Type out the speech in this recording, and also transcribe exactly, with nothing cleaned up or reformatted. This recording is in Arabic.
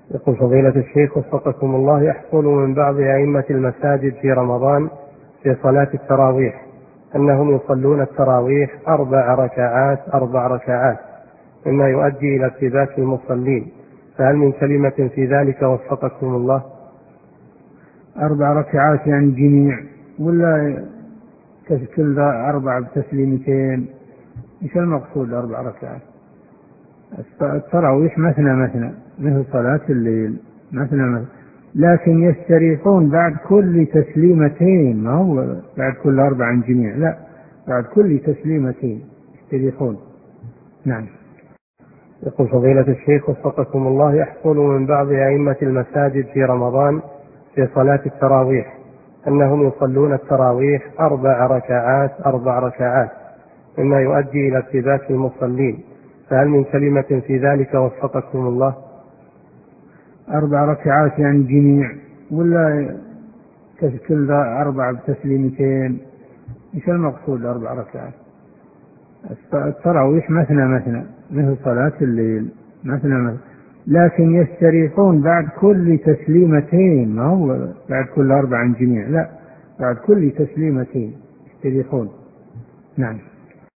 يقول فضيلة الشيخ وفقكم الله، يحصل من بعض أئمة المساجد في رمضان في صلاة التراويح أنهم يصلون التراويح أربع ركعات أربع ركعات مما يؤدي إلى ارتباك المصلين، فهل من كلمة في ذلك وفقكم الله؟ أربع ركعات يعني جميع ولا كل أربع بتسليمتين؟ إيش المقصود أربع ركعات؟ التراويح مثنى مثنى مثل صلاة الليل مثنى مثنى، لكن يستريحون بعد كل تسليمتين، ما هو بعد كل أربع جميع، لا بعد كل تسليمتين يستريحون. نعم. يقول فضيلة الشيخ وفقكم الله، يحصل من بعض أئمة المساجد في رمضان في صلاة التراويح أنهم يصلون التراويح أربع ركعات أربع ركعات مما يؤدي إلى ارتباك المصلين، فهل من كلمة في ذلك وفقكم الله؟ أربع ركعات يعني جميع ولا كل أربع بتسليمتين؟ إيش المقصود أربع ركعات؟ التراويح مثنى مثنى مثل صلاة الليل مثنى مثنى، لكن يستريحون بعد كل تسليمتين، ما هو بعد كل أربع جميع، لا بعد كل تسليمتين يستريحون. نعم.